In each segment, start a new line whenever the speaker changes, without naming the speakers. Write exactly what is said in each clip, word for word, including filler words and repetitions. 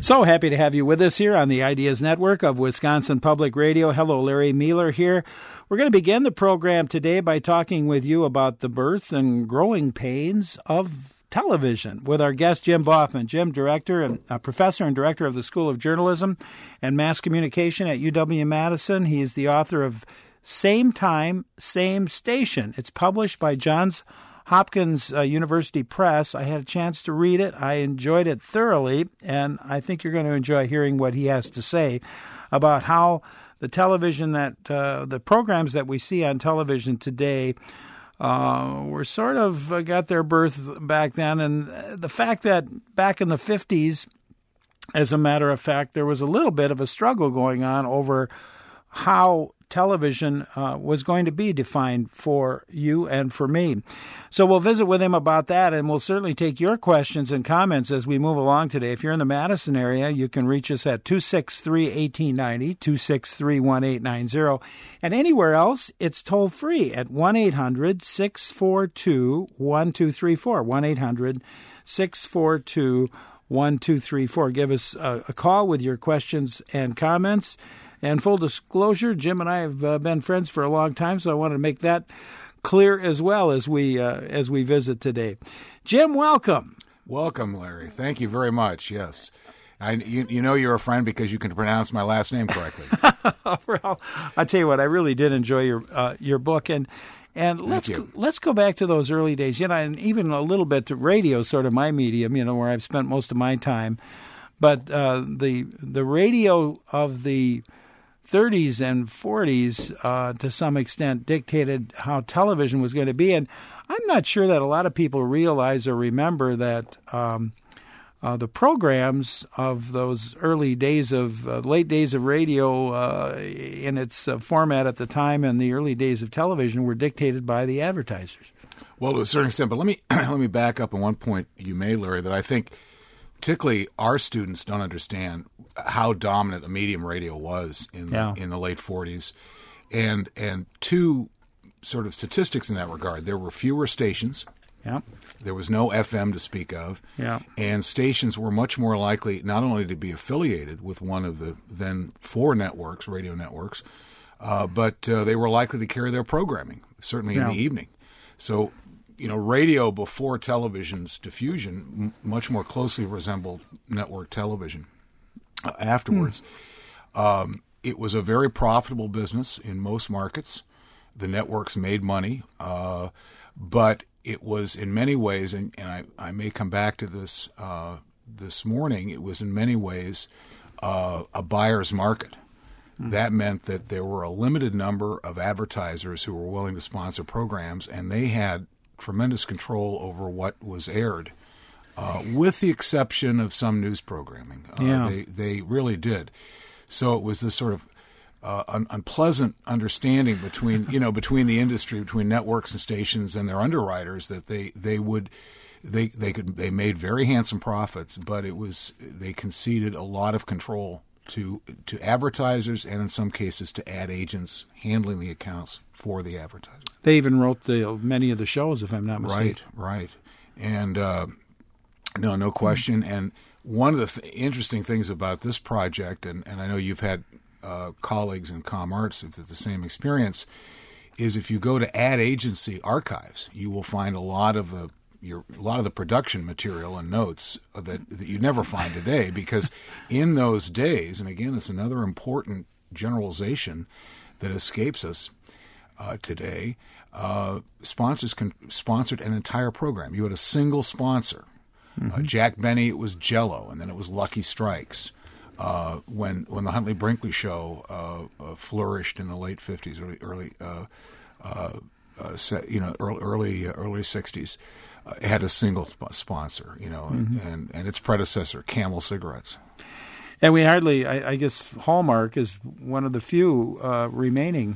So happy to have you with us here on the Ideas Network of Wisconsin Public Radio. Hello, Larry Mueller here. We're going to begin the program today by talking with you about the birth and growing pains of television with our guest, Jim Baughman. Jim, director and uh, professor and director of the School of Journalism and Mass Communication at U W-Madison. He is the author of Same Time, Same Station. It's published by Johns Hopkins uh, University Press. I had a chance to read it. I enjoyed it thoroughly, and I think you're going to enjoy hearing what he has to say about how the television that uh, the programs that we see on television today uh, were sort of uh, got their birth back then, and the fact that back in the fifties, as a matter of fact, there was a little bit of a struggle going on over how television uh, was going to be defined for you and for me. So we'll visit with him about that, and we'll certainly take your questions and comments as we move along today. If you're in the Madison area, you can reach us at two six three, one eight nine zero, two six three, one eight nine zero. And anywhere else, it's toll-free at one eight hundred, six four two, one two three four, one eight hundred, six four two, one two three four. Give us a, a call with your questions and comments. And full disclosure, Jim and I have uh, been friends for a long time, so I wanted to make that clear as well as we uh, as we visit today. Jim, welcome.
Welcome, Larry. Thank you very much. Yes, I, you, you know you're a friend because you can pronounce my last name correctly.
Well, I tell you what, I really did enjoy your uh, your book, and and let's go, let's go back to those early days. You know, and even a little bit to radio, sort of my medium. You know, where I've spent most of my time, but uh, the the radio of the thirties and forties, uh, to some extent, dictated how television was going to be. And I'm not sure that a lot of people realize or remember that um, uh, the programs of those early days of, uh, late days of radio uh, in its uh, format at the time and the early days of television were dictated by the advertisers.
Well, to a certain extent, but let me let me back up on one point you made, Larry, that I think particularly our students don't understand how dominant a medium radio was in
yeah.
in the late forties, and and two sort of statistics in that regard. There were fewer stations.
Yeah.
There was no F M to speak of.
Yeah.
And stations were much more likely not only to be affiliated with one of the then four networks, radio networks, uh, but uh, they were likely to carry their programming, certainly
yeah.
in the evening. So, you know, radio before television's diffusion m- much more closely resembled network television uh, afterwards. Mm. Um, it was a very profitable business in most markets. The networks made money, uh, but it was in many ways, and, and I, I may come back to this uh, this morning, it was in many ways uh, a buyer's market. Mm. That meant that there were a limited number of advertisers who were willing to sponsor programs, and they had tremendous control over what was aired, uh, with the exception of some news programming. Uh,
yeah.
They they really did. So it was this sort of uh, un- unpleasant understanding between you know between the industry, between networks and stations and their underwriters, that they they would they they could they made very handsome profits, but it was they conceded a lot of control to to advertisers and in some cases to ad agents handling the accounts for the advertisers.
They even wrote the many of the shows, if I'm not mistaken.
Right, right. And uh, no, no question. And one of the th- interesting things about this project, and, and I know you've had uh, colleagues in comm arts with the same experience, is if you go to ad agency archives, you will find a lot of the your a lot of the production material and notes that that you never find today, because in those days, and again, it's another important generalization that escapes us uh, today. Uh, sponsors con- sponsored an entire program. You had a single sponsor. Mm-hmm. Uh, Jack Benny, it was Jell-O, and then it was Lucky Strikes. Uh, when when the Huntley Brinkley show uh, uh, flourished in the late fifties, early early uh, uh, uh, se- you know early early, uh, early sixties, uh, it had a single sp- sponsor. You know, mm-hmm. and, and and its predecessor, Camel cigarettes.
And we hardly, I, I guess, Hallmark is one of the few uh, remaining.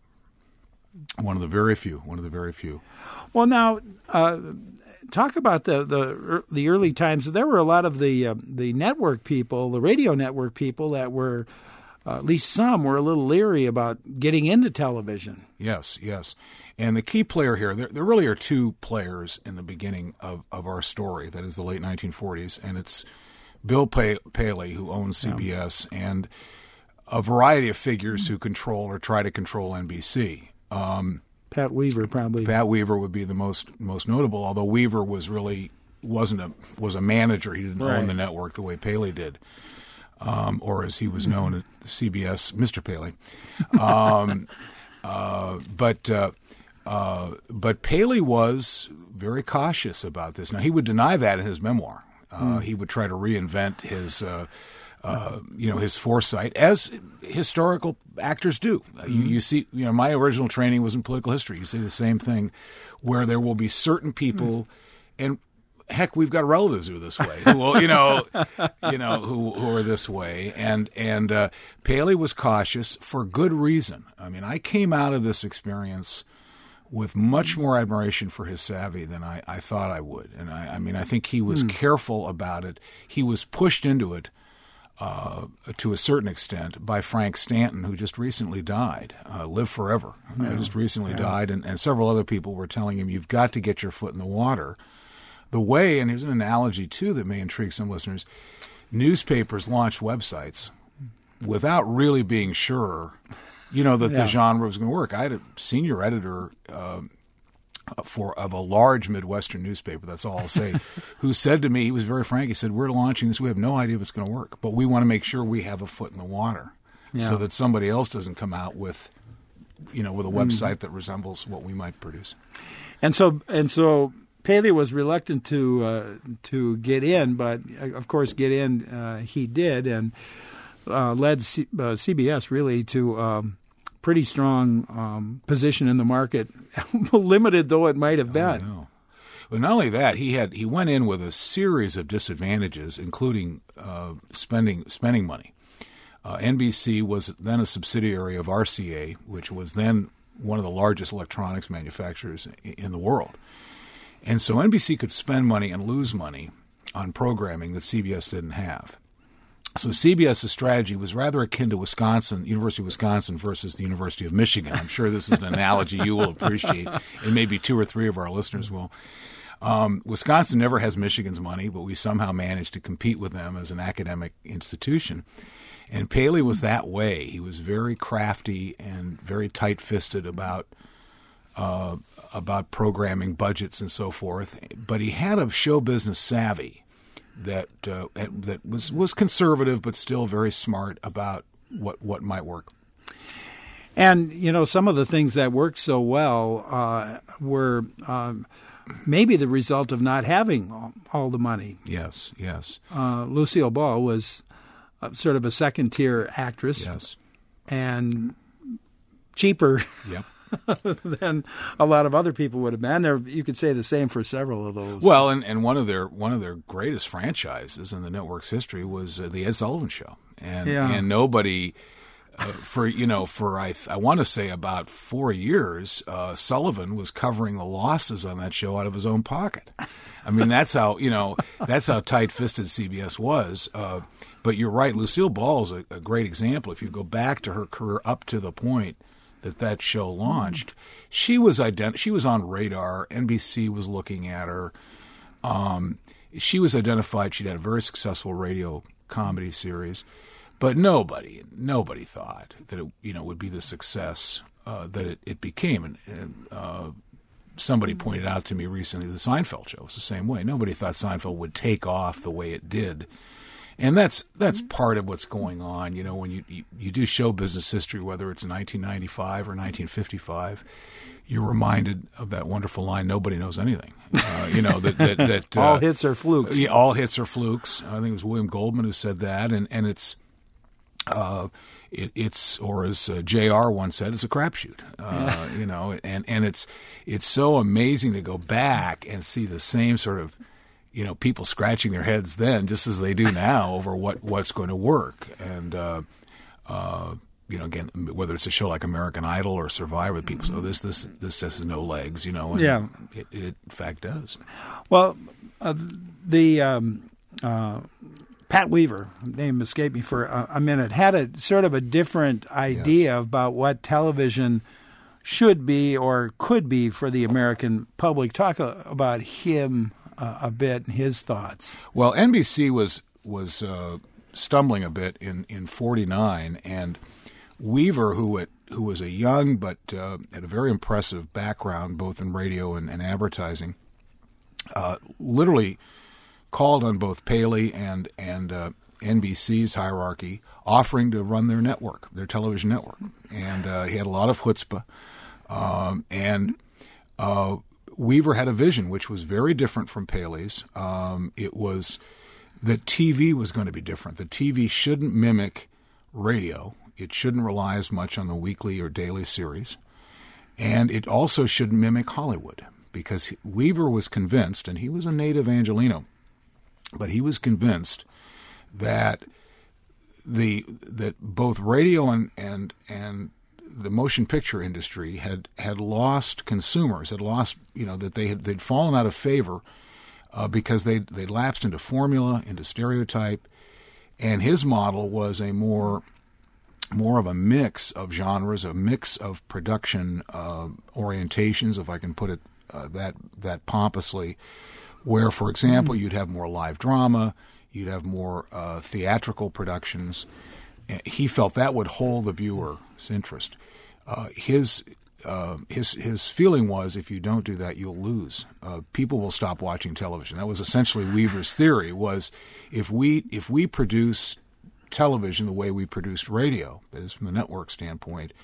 One of the very few. One of the very few.
Well, now, uh, talk about the, the the early times. There were a lot of the uh, the network people, the radio network people, that were, uh, at least some, were a little leery about getting into television.
Yes, yes. And the key player here, there, there really are two players in the beginning of, of our story. That is the late nineteen forties, and it's Bill pa- Paley, who owns C B S, yeah. and a variety of figures who control or try to control N B C. Um,
Pat Weaver probably.
Pat Weaver would be the most most notable, although Weaver was really wasn't a was a manager. He didn't right. own the network the way Paley did, um, or as he was known at C B S, Mister Paley. Um, uh, but uh, uh, but Paley was very cautious about this. Now he would deny that in his memoir. Uh, mm. He would try to reinvent his. Uh, Uh, you know, his foresight, as historical actors do. Uh, you, you see, you know, my original training was in political history. You see the same thing, where there will be certain people, and heck, we've got relatives who are this way, who will, you know, you know, who who are this way. And and uh, Paley was cautious for good reason. I mean, I came out of this experience with much more admiration for his savvy than I, I thought I would. And I, I mean, I think he was mm. careful about it. He was pushed into it. Uh, to a certain extent, by Frank Stanton, who just recently died, uh, live forever. Yeah. Uh, just recently yeah. died, and, and several other people were telling him, you've got to get your foot in the water. The way, and here's an analogy, too, that may intrigue some listeners, newspapers launch websites without really being sure, you know, that yeah. the genre was going to work. I had a senior editor uh, for of a large Midwestern newspaper, that's all I'll say, who said to me, he was very frank, he said, we're launching this, we have no idea if it's going to work, but we want to make sure we have a foot in the water yeah. so that somebody else doesn't come out with, you know, with a website mm. that resembles what we might produce.
And so, and so Paley was reluctant to uh, to get in, but uh, of course get in uh, he did, and uh, led C- uh, C B S really to um, pretty strong um, position in the market, limited though it might have been.
Oh, no. Well, not only that, he had he went in with a series of disadvantages, including uh, spending spending money. Uh, N B C was then a subsidiary of R C A, which was then one of the largest electronics manufacturers in the world. And so N B C could spend money and lose money on programming that C B S didn't have. So CBS's strategy was rather akin to Wisconsin, University of Wisconsin versus the University of Michigan. I'm sure this is an analogy you will appreciate, and maybe two or three of our listeners will. Um, Wisconsin never has Michigan's money, but we somehow managed to compete with them as an academic institution. And Paley was that way. He was very crafty and very tight-fisted about uh, about programming budgets and so forth. But he had a show business savvy that uh, that was, was conservative but still very smart about what what might work.
And, you know, some of the things that worked so well uh, were um, maybe the result of not having all, all the money.
Yes, yes.
Uh, Lucille Ball was uh, sort of a second-tier actress.
Yes.
And cheaper.
Yep.
than a lot of other people would have been. There, you could say the same for several of those.
Well, and, and one of their one of their greatest franchises in the network's history was uh, the Ed Sullivan Show, and
yeah.
and nobody uh, for you know for I I want to say about four years, uh, Sullivan was covering the losses on that show out of his own pocket. I mean, that's how you know that's how tight-fisted C B S was. Uh, but you're right, Lucille Ball is a, a great example. If you go back to her career up to the point that that show launched, she was ident- she was on radar. N B C was looking at her. Um, she was identified. She'd had a very successful radio comedy series, but nobody nobody thought that it you know would be the success uh, that it, it became. And, and uh, somebody pointed out to me recently the Seinfeld show was the same way. Nobody thought Seinfeld would take off the way it did. And that's that's part of what's going on. You know, when you, you, you do show business history, whether it's nineteen ninety-five or nineteen fifty-five, you're reminded of that wonderful line, nobody knows anything. Uh, you know, that... that, that
all
uh,
hits are flukes.
Yeah, all hits are flukes. I think it was William Goldman who said that. And, and it's, uh, it, it's or as uh, J R once said, it's a crapshoot. Uh, you know, and, and it's it's so amazing to go back and see the same sort of, you know, people scratching their heads then, just as they do now, over what, what's going to work. And, uh, uh, you know, again, whether it's a show like American Idol or Survivor, people say, oh, this, this, this just has no legs, you know, and
yeah.
it, it in fact does.
Well, uh, the um, uh, Pat Weaver, name escaped me for a, a minute, had a sort of a different idea yes. about what television should be or could be for the American public. Talk uh, about him Uh, a bit and his thoughts.
Well, N B C was was uh, stumbling a bit in in forty-nine, and Weaver, who at, who was a young but uh, had a very impressive background both in radio and, and advertising, uh, literally called on both Paley and and uh, N B C's hierarchy, offering to run their network, their television network, and uh, he had a lot of chutzpah, um, and uh, Weaver had a vision which was very different from Paley's. Um, it was that T V was going to be different. The T V shouldn't mimic radio. It shouldn't rely as much on the weekly or daily series. And it also shouldn't mimic Hollywood, because Weaver was convinced, and he was a native Angelino, but he was convinced that the that both radio and and, and the motion picture industry had, had lost consumers, had lost, you know, that they had they'd fallen out of favor uh, because they they lapsed into formula, into stereotype, and his model was a more more of a mix of genres, a mix of production uh, orientations, if I can put it uh, that that pompously, where, for example, mm-hmm. you'd have more live drama, you'd have more uh, theatrical productions. He felt that would hold the viewer's interest. Uh, his uh, his his feeling was, if you don't do that, you'll lose. Uh, people will stop watching television. That was essentially Weaver's theory. Was if we if we produce television the way we produced radio, that is from the network standpoint,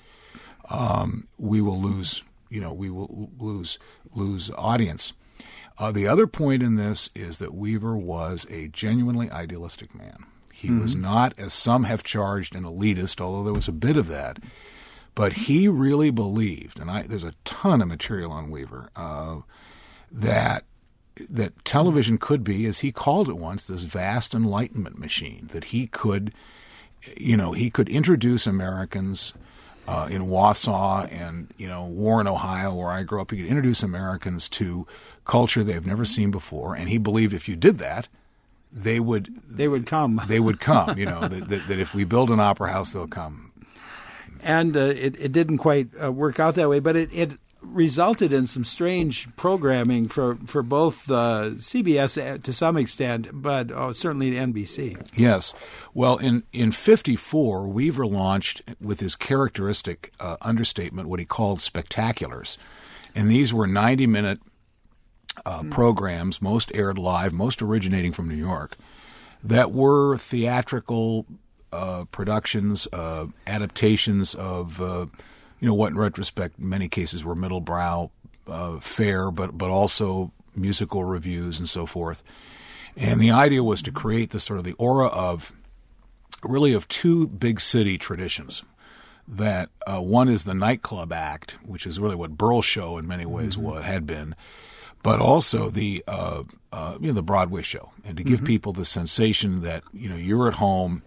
um, we will lose. You know, we will lose lose audience. Uh, the other point in this is that Weaver was a genuinely idealistic man. He mm-hmm. was not, as some have charged, an elitist, although there was a bit of that. But he really believed, and I, there's a ton of material on Weaver, uh, that that television could be, as he called it once, this vast enlightenment machine, that he could, you know, he could introduce Americans uh, in Wausau and, you know, Warren, Ohio, where I grew up, he could introduce Americans to culture they've never seen before. And he believed if you did that, they would
they would come.
They would come. You know that, that, that if we build an opera house, they'll come.
And uh, it it didn't quite uh, work out that way, but it, it resulted in some strange programming for for both uh, C B S to some extent, but oh, certainly N B C.
Yes. Well, in in fifty-four, Weaver launched with his characteristic uh, understatement what he called spectaculars, and these were ninety minute. Uh, programs, most aired live, most originating from New York, that were theatrical uh, productions, uh, adaptations of, uh, you know, what in retrospect in many cases were middle-brow uh, fare, but but also musical reviews and so forth. And the idea was to create this sort of the aura of, really of two big city traditions. That uh, one is the nightclub act, which is really what Burl's show in many ways mm-hmm. was, had been, but also the uh, uh, you know the Broadway show, and to give mm-hmm. people the sensation that you know you're at home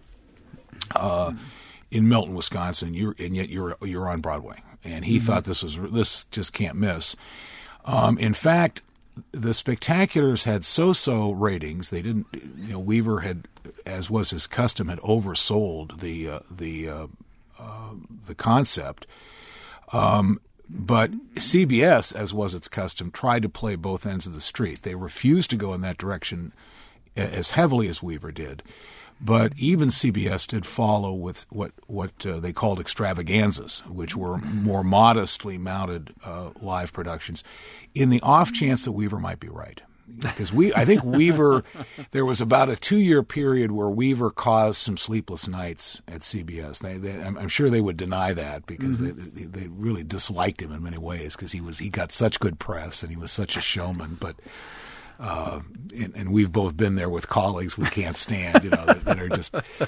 uh, mm-hmm. in Milton, Wisconsin, you're and yet you're you're on Broadway. And he mm-hmm. thought this was this just can't miss. Um, in fact, the Spectaculars had so-so ratings. They didn't. You know, Weaver had, as was his custom, had oversold the uh, the uh, uh, the concept. Um, But C B S, as was its custom, tried to play both ends of the street. They refused to go in that direction as heavily as Weaver did. But even C B S did follow with what, what uh, they called extravaganzas, which were more modestly mounted uh, live productions, in the off chance that Weaver might be right. Because we, I think Weaver, there was about a two-year period where Weaver caused some sleepless nights at C B S. They, they, I'm, I'm sure they would deny that because mm-hmm. they, they really disliked him in many ways because he was he got such good press and he was such a showman. But uh, and, and we've both been there with colleagues we can't stand, you know, that, that are just.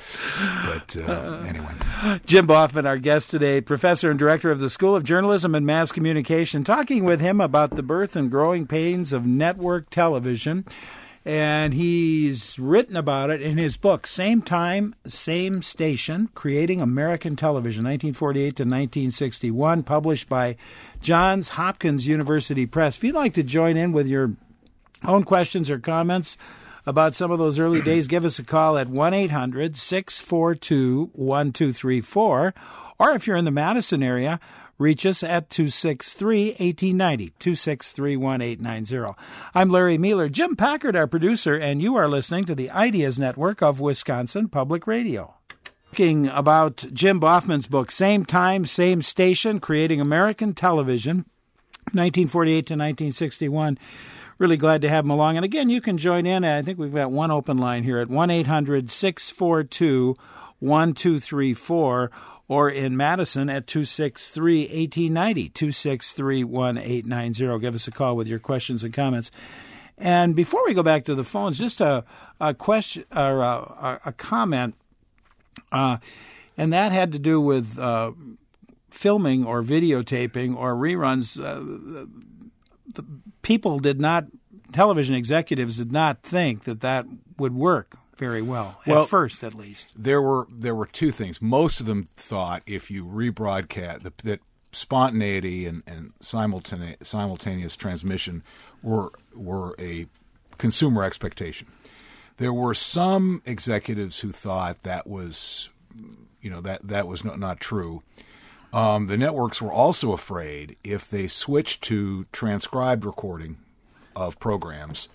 But uh, anyway,
Jim Boffman, our guest today, professor and director of the School of Journalism and Mass Communication, talking with him about the birth and growing pains of network television. And he's written about it in his book, Same Time, Same Station, Creating American Television, nineteen forty-eight to nineteen sixty-one, published by Johns Hopkins University Press. If you'd like to join in with your own questions or comments about some of those early days, give us a call at one eight hundred six four two one two three four. Or if you're in the Madison area, reach us at two six three, one eight nine zero, two six three, one eight nine zero. I'm Larry Mueller, Jim Packard, our producer, and you are listening to the Ideas Network of Wisconsin Public Radio. Talking about Jim Boffman's book, Same Time, Same Station, Creating American Television, nineteen forty-eight to nineteen sixty-one. Really glad to have him along. And again, you can join in. I think we've got one open line here at one eight hundred six four two one two three four. Or in Madison at two six three, one eight nine zero, two six three, one eight nine zero. Give us a call with your questions and comments. And before we go back to the phones, just a, a question or a, a comment, uh, and that had to do with uh, filming or videotaping or reruns. Uh, the people did not, television executives did not think that that would work very well, at well, first at least.
There were there were two things. Most of them thought if you rebroadcast, that, that spontaneity and, and simultaneous, simultaneous transmission were were a consumer expectation. There were some executives who thought that was, you know, that, that was not, not true. Um, the networks were also afraid if they switched to transcribed recording of programs,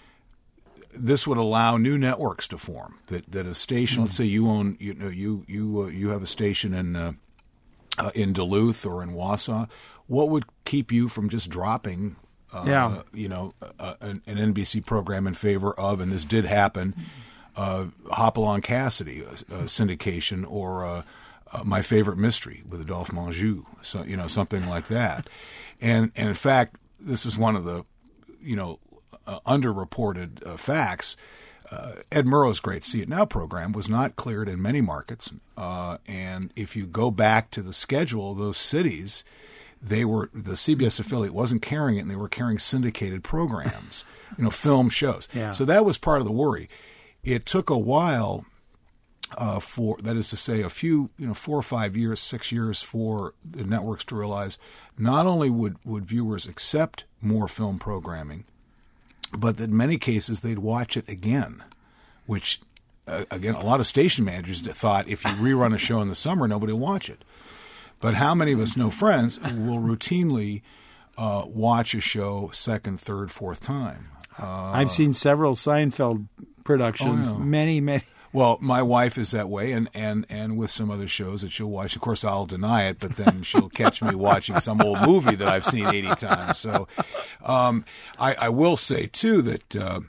this would allow new networks to form. That that a station, mm-hmm. let's say you own, you know, you you uh, you have a station in uh, uh, in Duluth or in Wausau. What would keep you from just dropping, uh,
yeah.
you know, uh, an, an N B C program in favor of? And this did happen. Uh, Hopalong Cassidy, a, a syndication, or uh, uh, My Favorite Mystery with Adolphe Menjou, so you know, something like that. And and in fact, this is one of the, you know. Uh, underreported uh, facts. Uh, Ed Murrow's great See It Now program was not cleared in many markets, uh, and if you go back to the schedule of those cities, they were the C B S affiliate wasn't carrying it, and they were carrying syndicated programs, you know, film shows.
Yeah.
So that was part of the worry. It took a while uh, for that is to say, a few, you know, four or five years, six years for the networks to realize not only would would viewers accept more film programming, but that in many cases they'd watch it again, which, uh, again, a lot of station managers thought if you rerun a show in the summer, nobody will watch it. But how many of us know friends who will routinely uh, watch a show second, third, fourth time? Uh,
I've seen several Seinfeld productions,
oh, no.
many, many.
Well, my wife is that way, and, and, and with some other shows that she'll watch. Of course, I'll deny it, but then she'll catch me watching some old movie that I've seen eighty times. So um, I, I will say, too, that uh,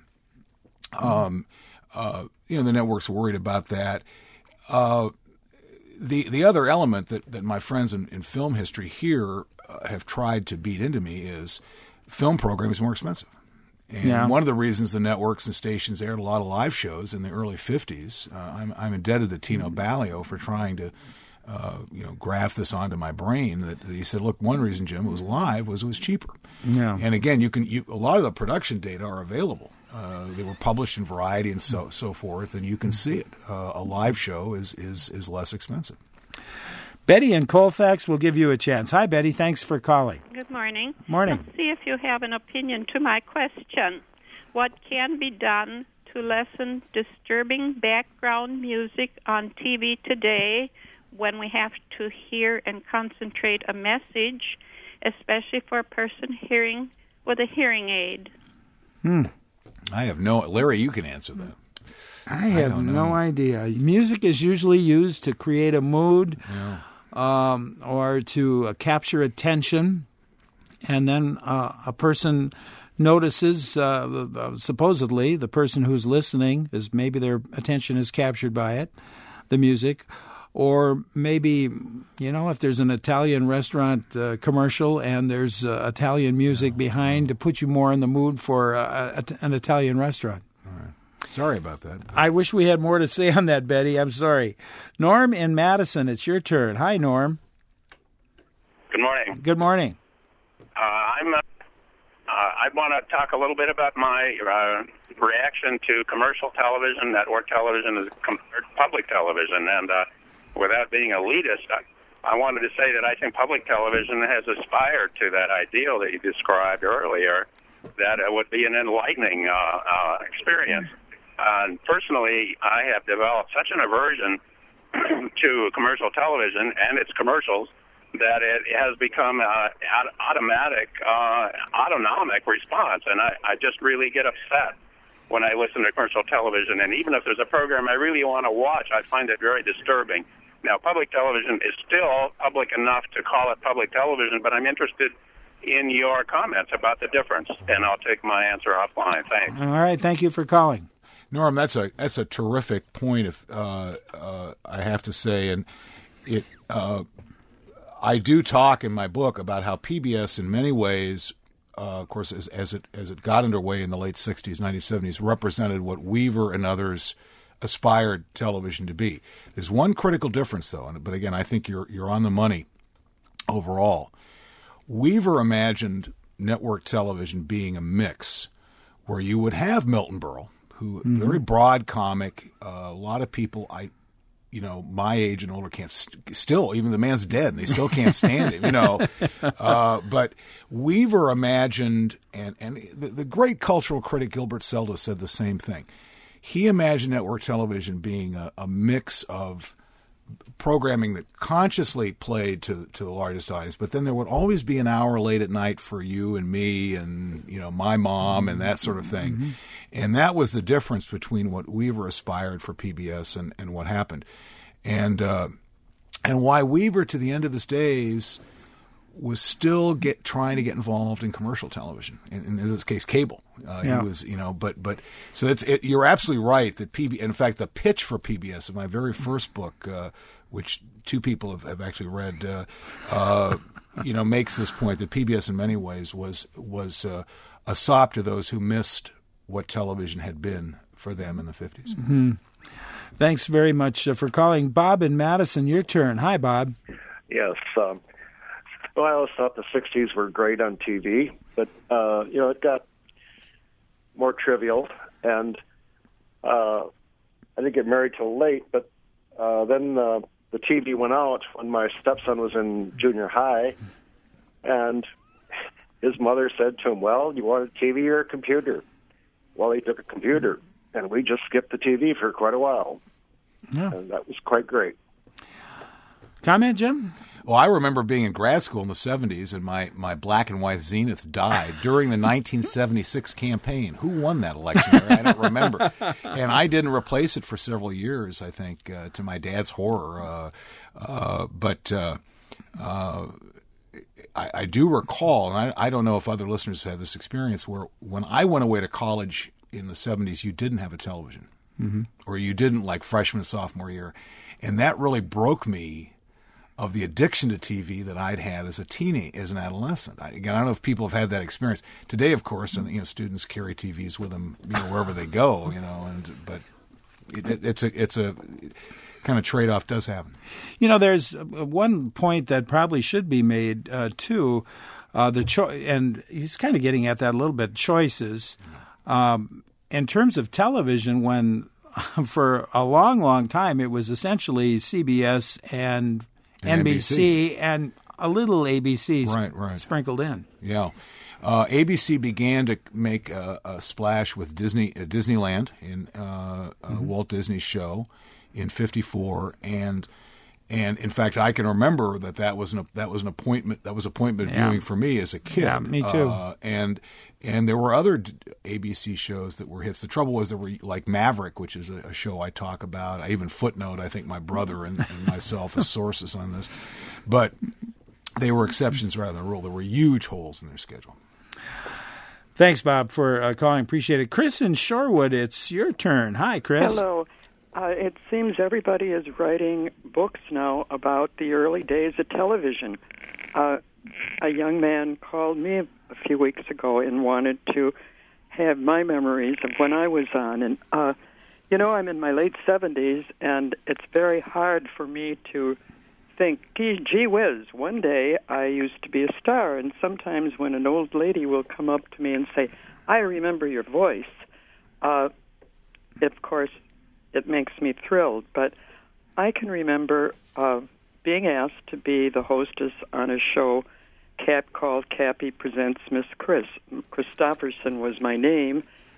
um, uh, you know, the network's worried about that. Uh, the the other element that, that my friends in, in film history here uh, have tried to beat into me is film programming is more expensive. And
yeah.
one of the reasons the networks and stations aired a lot of live shows in the early fifties, uh, I'm, I'm indebted to Tino Ballio for trying to, uh, you know, graft this onto my brain. That, that he said, look, one reason, Jim, it was live was it was cheaper.
Yeah.
And again, you can you, a lot of the production data are available. Uh, they were published in Variety and so so forth, and you can see it. Uh, a live show is is is less expensive.
Betty in Colfax will give you a chance. Hi, Betty. Thanks for calling.
Good morning.
Morning.
Let's see if you have an opinion to my question. What can be done to lessen disturbing background music on T V today when we have to hear and concentrate a message, especially for a person hearing with a hearing aid?
Hmm.
I have no... Larry, you can answer that.
I have
I
no idea. Music is usually used to create a mood.
Yeah.
Um, or to uh, capture attention, and then uh, a person notices, uh, uh, supposedly, the person who's listening, is maybe their attention is captured by it, the music, or maybe, you know, if there's an Italian restaurant uh, commercial and there's uh, Italian music yeah. behind to put you more in the mood for uh, a, an Italian restaurant.
All right. Sorry about that.
I wish we had more to say on that, Betty. I'm sorry. Norm in Madison, it's your turn. Hi, Norm.
Good morning.
Good morning.
Uh, I'm. Uh, uh, I want to talk a little bit about my uh, reaction to commercial television, network television, as compared to public television. And uh, without being elitist, I, I wanted to say that I think public television has aspired to that ideal that you described earlier, that it would be an enlightening uh, uh, experience. uh, personally, I have developed such an aversion to commercial television and its commercials that it has become an automatic, uh, autonomic response, and I, I just really get upset when I listen to commercial television. And even if there's a program I really want to watch, I find it very disturbing. Now, public television is still public enough to call it public television, but I'm interested in your comments about the difference, and I'll take my answer offline. Thanks.
All right, thank you for calling.
Norm, that's a that's a terrific point. If uh, uh, I have to say, and it, uh, I do talk in my book about how P B S, in many ways, uh, of course, as, as it as it got underway in the late sixties, nineteen seventies, represented what Weaver and others aspired television to be. There's one critical difference, though, but again, I think you're you're on the money overall. Weaver imagined network television being a mix where you would have Milton Berle, who mm-hmm. very broad comic. Uh, a lot of people, I, you know, my age and older can't st- still. Even the man's dead, and they still can't stand him. You know, uh, but Weaver imagined, and and the, the great cultural critic Gilbert Zelda said the same thing. He imagined network television being a, a mix of programming that consciously played to to the largest audience, but then there would always be an hour late at night for you and me and, you know, my mom and that sort of thing. Mm-hmm. And that was the difference between what Weaver aspired for P B S and, and what happened. And uh, and why Weaver, to the end of his days, was still get trying to get involved in commercial television, in, in this case, cable. Uh, yeah. He was, you know, but but so it's it, you're absolutely right that P B. In fact, the pitch for P B S in my very first book, uh, which two people have, have actually read, uh, uh, you know, makes this point that P B S in many ways was was uh, a sop to those who missed what television had been for them in the fifties.
Mm-hmm. Thanks very much uh, for calling, Bob in Madison. Your turn. Hi, Bob.
Yes. Um, well, I always thought the sixties were great on T V, but uh, you know, it got more trivial, and uh, I didn't get married till late. But uh, then uh, the T V went out when my stepson was in junior high, and his mother said to him, "Well, you want a T V or a computer?" Well, he took a computer, and we just skipped the T V for quite a while, yeah. and that was quite great.
Comment, Jim?
Well, I remember being in grad school in the seventies, and my, my black and white Zenith died during the nineteen seventy-six campaign. Who won that election? I don't remember. And I didn't replace it for several years, I think, uh, to my dad's horror. Uh, uh, but uh, uh, I, I do recall, and I, I don't know if other listeners had this experience, where when I went away to college in the seventies, you didn't have a television. Mm-hmm. Or you didn't, like freshman, sophomore year. And that really broke me of the addiction to T V that I'd had as a teenie, as an adolescent. I, again, I don't know if people have had that experience. Today, of course, and you know, students carry T Vs with them, you know, wherever they go, you know, and but it, it, it's a it's a kind of trade-off does happen.
You know, there's one point that probably should be made uh, too, uh, the cho- and he's kind of getting at that a little bit. Choices, um, in terms of television, when for a long, long time it was essentially C B S and N B C and a little A B C
right, right.
sprinkled in.
Yeah. Uh, A B C began to make a, a splash with Disney, uh, Disneyland in uh, mm-hmm. Walt Disney's show in fifty-four, and and in fact, I can remember that that was an that was an appointment that was appointment
yeah.
viewing for me as a kid.
Yeah, me too.
Uh, and and there were other A B C shows that were hits. The trouble was there were like Maverick, which is a, a show I talk about. I even footnote, I think, my brother and, and myself as sources on this. But they were exceptions rather than a rule. There were huge holes in their schedule.
Thanks, Bob, for uh, calling. Appreciate it. Chris in Shorewood, it's your turn. Hi, Chris.
Hello. Uh, it seems everybody is writing books now about the early days of television. Uh, a young man called me a few weeks ago and wanted to have my memories of when I was on. And, uh, you know, I'm in my late seventies, and it's very hard for me to think, gee, gee whiz, one day I used to be a star. And sometimes when an old lady will come up to me and say, I remember your voice, uh, of course, it makes me thrilled. But I can remember uh, being asked to be the hostess on a show Cap called Cappy Presents Miss Chris. Christopherson was my name,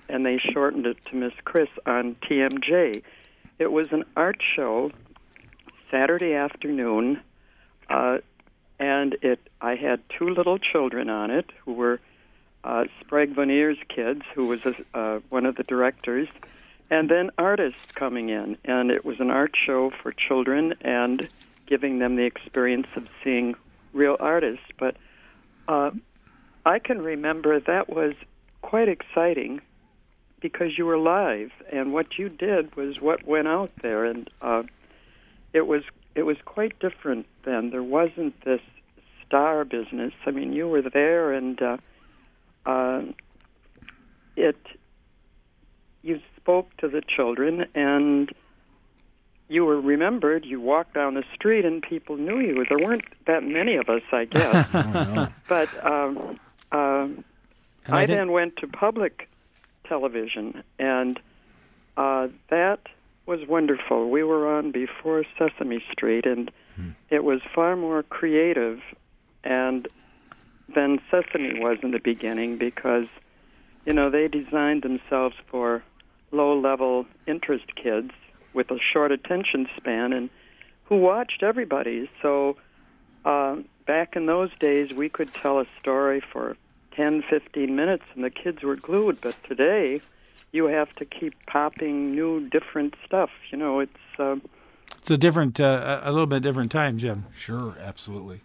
and they shortened it to Miss Chris on T M J. It was an art show, Saturday afternoon, uh, and it. I had two little children on it who were uh, Sprague Vanier's kids, who was a, uh, one of the directors, and then artists coming in. And it was an art show for children and giving them the experience of seeing real artists. But uh, I can remember that was quite exciting because you were live, and what you did was what went out there, and uh, it was it was quite different then. There wasn't this star business. I mean, you were there, and uh, uh, it. You spoke to the children, and you were remembered. You walked down the street, and people knew you. There weren't that many of us, I guess.
Oh, no.
But um, uh, I, I think... then went to public television, and uh, that was wonderful. We were on before Sesame Street, and hmm. it was far more creative and than Sesame was in the beginning because, you know, they designed themselves for low-level interest kids with a short attention span and who watched everybody. So uh, back in those days, we could tell a story for ten, fifteen minutes, and the kids were glued. But today, you have to keep popping new, different stuff. You know, it's uh,
it's a different, uh, a little bit different time, Jim.
Sure, absolutely.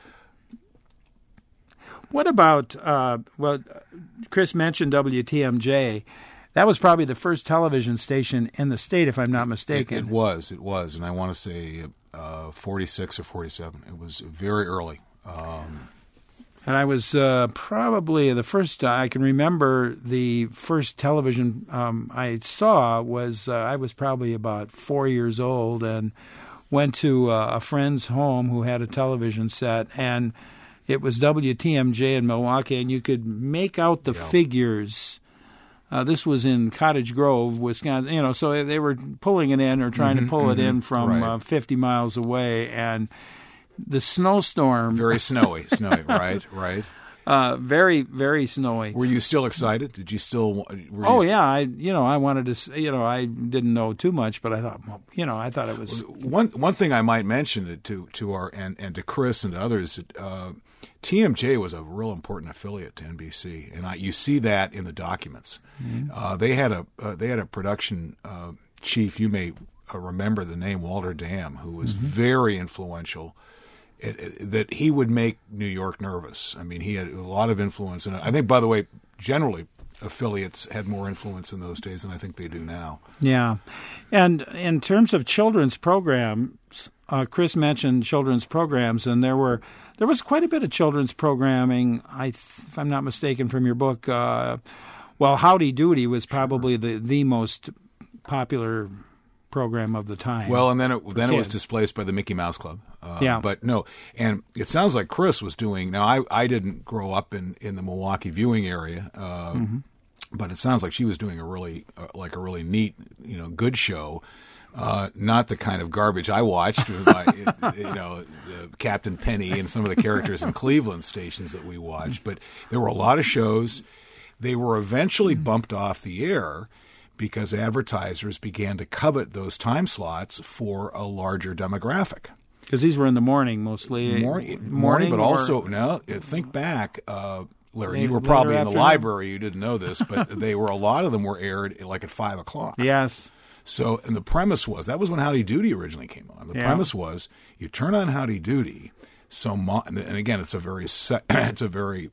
What about? Uh, well, Chris mentioned W T M J. That was probably the first television station in the state, if I'm not mistaken.
It, it was, it was, and I want to say uh, forty-six or forty-seven. It was very early. Um,
And I was uh, probably the first, uh, I can remember the first television um, I saw was, uh, I was probably about four years old and went to uh, a friend's home who had a television set, and it was W T M J in Milwaukee, and you could make out the yeah. figures. Uh, this was in Cottage Grove, Wisconsin, you know, so they were pulling it in or trying mm-hmm, to pull mm-hmm. it in from right. uh, fifty miles away, and the snowstorm.
Very snowy, snowy, right, right.
Uh, very, very snowy.
Were you still excited? Did you still? Were
oh
you
yeah, I you know I wanted to you know I didn't know too much, but I thought well, you know I thought it was
one one thing I might mention to to our and, and to Chris and to others. Uh, T M J was a real important affiliate to N B C, and I, you see that in the documents. Mm-hmm. Uh, they had a uh, they had a production uh, chief. You may uh, remember the name Walter Dam, who was mm-hmm. very influential. It, it, that he would make New York nervous. I mean, he had a lot of influence. And I think, by the way, generally affiliates had more influence in those days than I think they do now. Yeah.
And in terms of children's programs, uh, Chris mentioned children's programs, and there were there was quite a bit of children's programming, I if I'm not mistaken, from your book. Uh, well, Howdy Doody was probably sure. the, the most popular program of the time.
Well, and then it then kids. it was displaced by the Mickey Mouse Club. Uh,
yeah.
But no, and it sounds like Chris was doing, now I, I didn't grow up in, in the Milwaukee viewing area, uh, mm-hmm. but it sounds like she was doing a really, uh, like a really neat, you know, good show. Uh, not the kind of garbage I watched with my, you know, the Captain Penny and some of the characters in Cleveland stations that we watched, but there were a lot of shows. They were eventually bumped off the air because advertisers began to covet those time slots for a larger demographic.
Because these were in the morning mostly.
Morning, morning but or? also, no, think back, uh, Larry, Later, you were probably in the afternoon. library, you didn't know this, but they were, a lot of them were aired like at five o'clock.
Yes.
So, and the premise was, that was when Howdy Doody originally came on. The yeah. premise was, you turn on Howdy Doody, so, mo- and again, it's a very, se- it's a very,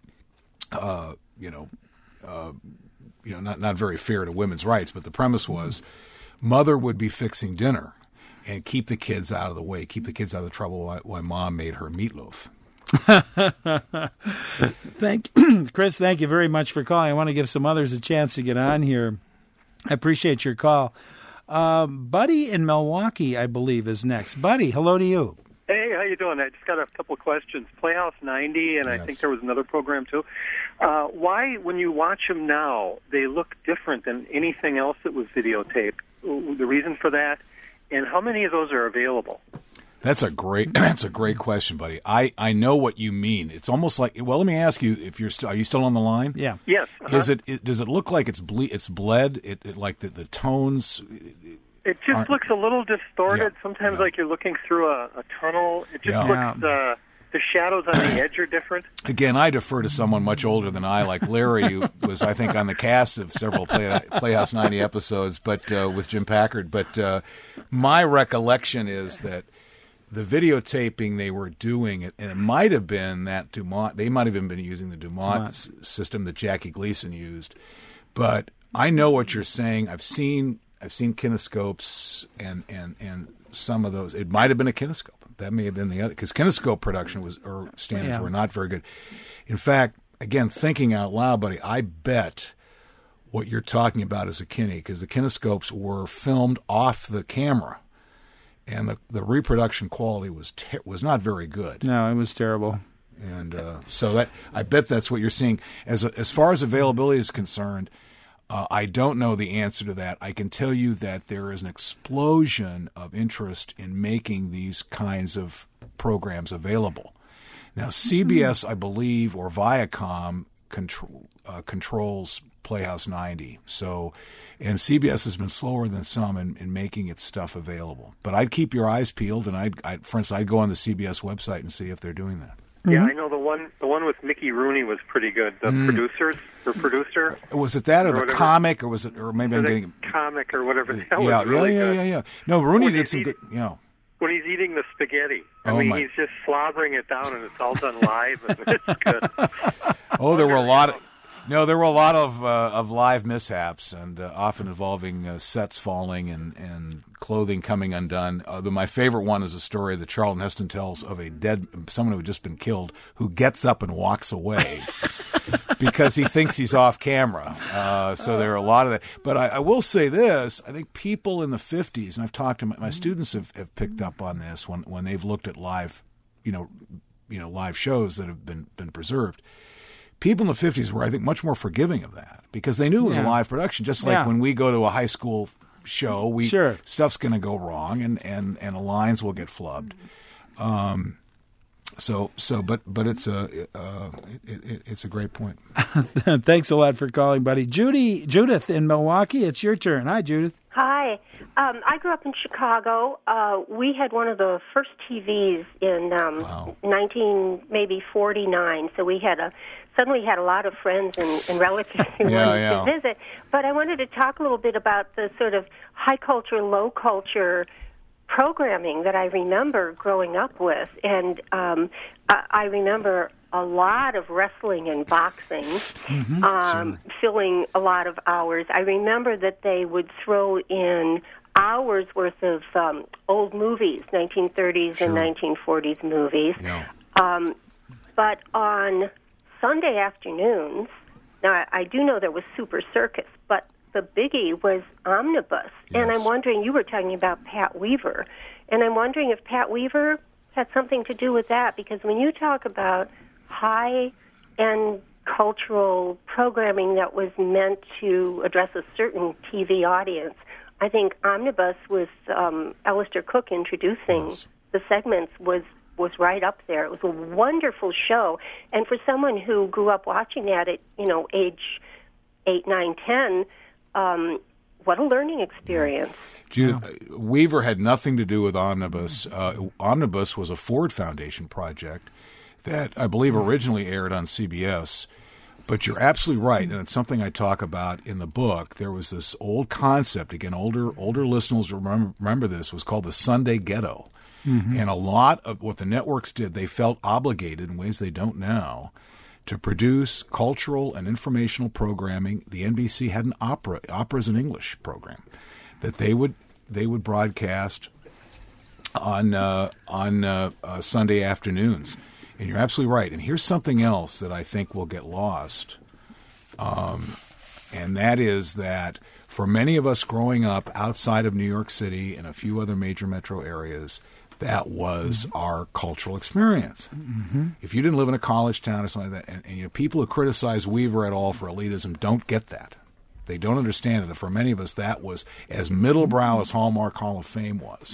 uh, you know, uh, you know, not, not very fair to women's rights, but the premise was mother would be fixing dinner and keep the kids out of the way, keep the kids out of the trouble while, while mom made her meatloaf.
Thank Chris, thank you very much for calling. I want to give some others a chance to get on here. I appreciate your call. Uh, Buddy in Milwaukee, I believe, is next. Buddy, hello to you.
Hey, how you doing? I just got a couple of questions. Playhouse ninety, and yes. I think there was another program too. Uh, why, when you watch them now, they look different than anything else that was videotaped? The reason for that, and how many of those are available?
That's a great. That's a great question, buddy. I, I know what you mean. It's almost like. Well, let me ask you: If you're still, are you still on the line?
Yeah.
Yes. Uh-huh.
Is it, it? Does it look like it's ble- It's bled? It, it like the, the tones.
It just
aren't-
looks a little distorted.
Yeah,
Sometimes,
yeah.
like you're looking through a, a tunnel. It just
Yeah.
looks. Uh, the shadows on the edge are different.
Again, I defer to someone much older than I, like Larry, who was, I think, on the cast of several Play, Playhouse ninety episodes, but uh, with Jim Packard. But uh, my recollection is that the videotaping they were doing, it, and it might have been that Dumont, they might have even been using the Dumont, Dumont. S- system that Jackie Gleason used. But I know what you're saying. I've seen I've seen kinescopes and, and, and some of those. It might have been a kinescope. That may have been the other, because kinescope production was or standards
Yeah.
were not very good. In fact, again, thinking out loud, buddy, I bet what you're talking about is a kine, because the kinescopes were filmed off the camera, and the, the reproduction quality was ter- was not very good.
No, it was terrible.
And uh, so that I bet that's what you're seeing. As as far as availability is concerned, uh, I don't know the answer to that. I can tell you that there is an explosion of interest in making these kinds of programs available. Now, C B S, I believe, or Viacom control, uh, controls Playhouse ninety. So, and C B S has been slower than some in, in making its stuff available. But I'd keep your eyes peeled, and I'd, I'd, for instance, I'd go on the C B S website and see if they're doing that.
Yeah, I know the one. The one with Mickey Rooney was pretty good. The
Mm.
producers, the producer,
Was it that, or,
Or
the
whatever.
comic, or was it, or maybe
or
I'm
the
getting,
comic, or whatever. That
yeah,
was
yeah,
really
yeah,
good.
yeah, yeah. No, Rooney
When
did
he's
some
eating-
good, you know.
When he's eating the spaghetti, I
Oh,
mean,
my.
he's just slobbering it down, and it's all done live, and it's good.
Oh, there were a lot of, no, there were a lot of uh, of live mishaps, and uh, often involving uh, sets falling and, and clothing coming undone. Uh, the, my favorite one is a story that Charlton Heston tells of a dead, someone who had just been killed, who gets up and walks away because he thinks he's off camera. Uh, so there are a lot of that. But I, I will say this: I think people in the fifties, and I've talked to my, my students have, have picked up on this when when they've looked at live, you know, you know, live shows that have been been preserved. People in the fifties were, I think, much more forgiving of that because they knew it was
Yeah.
a live production. Just like
Yeah.
when we go to a high school show, we
Sure.
stuff's going to go wrong, and, and, and lines will get flubbed. Um, so so, but but it's a uh, it, it, it's a great point.
Thanks a lot for calling, buddy. Judy, Judith in Milwaukee, it's your turn. Hi, Judith.
Hi. Um, I grew up in Chicago. Uh, we had one of the first T Vs in um,
Wow.
nineteen maybe forty-nine. So we had a suddenly had a lot of friends and, and relatives who
Yeah,
wanted
yeah.
to visit. But I wanted to talk a little bit about the sort of high culture, low culture programming that I remember growing up with, and um, I, I remember a lot of wrestling and boxing, um, filling a lot of hours. I remember that they would throw in hours worth of um, old movies, nineteen thirties and
Sure.
nineteen forties movies.
Yeah.
Um, but on Sunday afternoons, now I, I do know there was Super Circus, but the biggie was Omnibus. And
Yes.
I'm wondering, you were talking about Pat Weaver, and I'm wondering if Pat Weaver had something to do with that, because when you talk about high-end cultural programming that was meant to address a certain T V audience, I think Omnibus with um, Alistair Cook introducing
Yes.
the segments was was right up there. It was a wonderful show, and for someone who grew up watching that at you know age eight, nine, ten, um, what a learning experience.
Judith, uh, Weaver had nothing to do with Omnibus. Uh, Omnibus was a Ford Foundation project that I believe originally aired on C B S. But you're absolutely right, and it's something I talk about in the book. There was this old concept, again, older older listeners remember, remember this, was called the Sunday Ghetto. Mm-hmm. And a lot of what the networks did, they felt obligated in ways they don't now to produce cultural and informational programming. The N B C had an opera, Operas in English program that they would they would broadcast on uh, on uh, uh, Sunday afternoons. And you're absolutely right. And here's something else that I think will get lost, um, and that is that for many of us growing up outside of New York City and a few other major metro areas, that was mm-hmm. our cultural experience. Mm-hmm. If you didn't live in a college town or something like that, and, and you know, people who criticize Weaver at all for elitism don't get that. They don't understand it. For many of us, that was as middlebrow as Hallmark Hall of Fame was.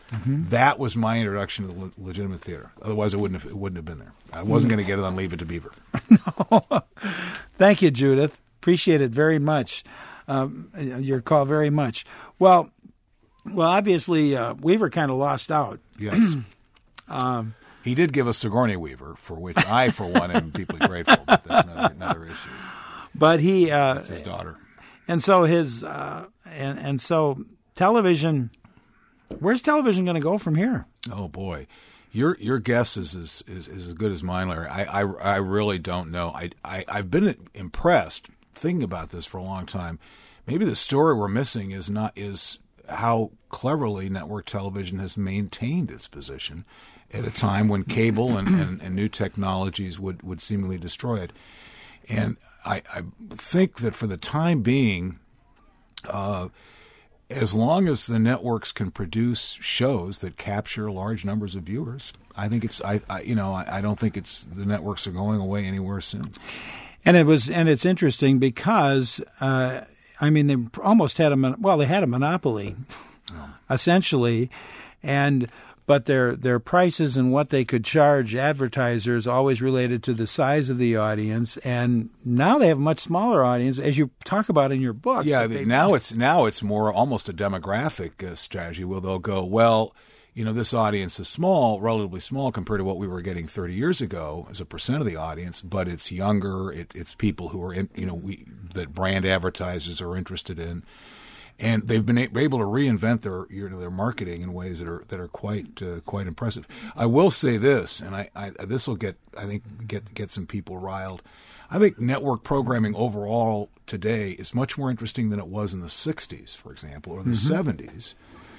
Mm-hmm. That was my introduction to le- legitimate theater. Otherwise, it wouldn't have, it wouldn't have been there. I wasn't going to get it on Leave It to Beaver.
No. Thank you, Judith. Appreciate it very much. Um, your call very much. Well, well, obviously, uh, Weaver kind of lost out.
Yes. um, he did give us Sigourney Weaver, for which I, for one, am deeply grateful. But that's another, another issue.
But he, uh,
that's his daughter,
and so his, uh, and and so television. Where's television going to go from here?
Oh boy, your your guess is is, is, is as good as mine, Larry. I, I, I really don't know. I, I I've been impressed thinking about this for a long time. Maybe the story we're missing is not is how cleverly network television has maintained its position at a time when cable and, and, and new technologies would, would seemingly destroy it. And I, I think that for the time being, uh, as long as the networks can produce shows that capture large numbers of viewers, I think it's I, I you know I, I don't think it's the networks are going away anywhere soon.
And it was and it's interesting because uh, I mean they almost had a well they had a monopoly oh. essentially, and but their their prices and what they could charge advertisers always related to the size of the audience, and now they have a much smaller audience, as you talk about in your book.
Yeah, they, now it's now it's more almost a demographic uh, strategy where they'll go, well, you know, this audience is small, relatively small compared to what we were getting thirty years ago as a percent of the audience, but it's younger. It, it's people who are in, you know, we that brand advertisers are interested in. And they've been able to reinvent their you know, their marketing in ways that are that are quite uh, quite impressive. I will say this, and I, I this will get I think get get some people riled. I think network programming overall today is much more interesting than it was in the sixties, for example, or the mm-hmm. seventies.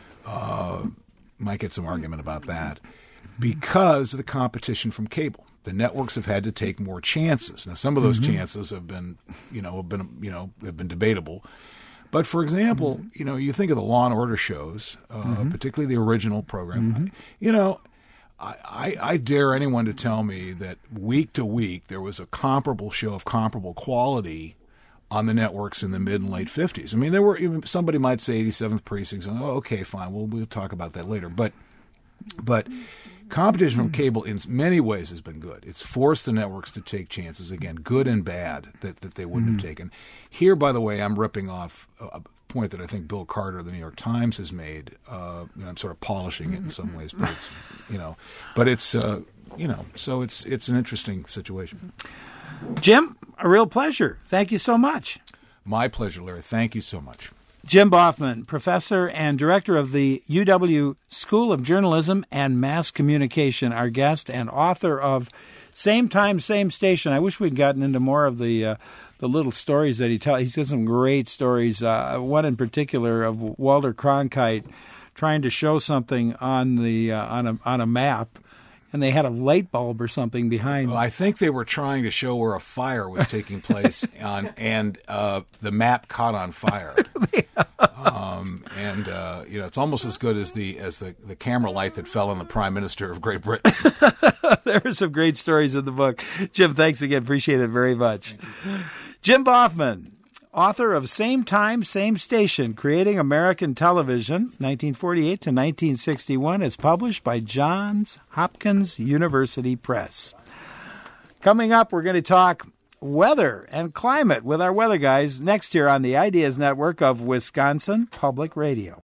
Uh, might get some argument about that because of the competition from cable. The networks have had to take more chances. Now, some of those mm-hmm. chances have been you know have been you know have been debatable. But, for example, mm-hmm. you know, you think of the Law and Order shows, uh, mm-hmm. particularly the original program. Mm-hmm. You know, I, I, I dare anyone to tell me that week to week there was a comparable show of comparable quality on the networks in the mid and late fifties. I mean, there were even somebody might say eighty-seventh Precinct. Oh, okay, fine. We'll we'll talk about that later. But but competition from cable in many ways has been good. It's forced the networks to take chances, again, good and bad, that, that they wouldn't mm-hmm. have taken. Here, by the way, I'm ripping off a point that I think Bill Carter of the New York Times has made. Uh, you know, I'm sort of polishing it in some ways, but it's, you know, but it's uh, you know, so it's it's an interesting situation.
Jim, a real pleasure. Thank you so much.
My pleasure, Larry. Thank you so much.
Jim Boffman, professor and director of the U W School of Journalism and Mass Communication, our guest, and author of Same Time, Same Station. I wish we'd gotten into more of the uh, the little stories that he tells. He's got some great stories. Uh, one in particular of Walter Cronkite trying to show something on the uh, on a on a map, and they had a light bulb or something behind.
Well, I think they were trying to show where a fire was taking place, on, and uh, the map caught on fire. um, and uh, you know, it's almost as good as the as the, the camera light that fell on the Prime Minister of Great Britain.
There are some great stories in the book. Jim, thanks again. Appreciate it very much. Jim Boffman, author of Same Time, Same Station, Creating American Television, nineteen forty-eight to nineteen sixty-one. It's published by Johns Hopkins University Press. Coming up, we're going to talk weather and climate with our weather guys next here on the Ideas Network of Wisconsin Public Radio.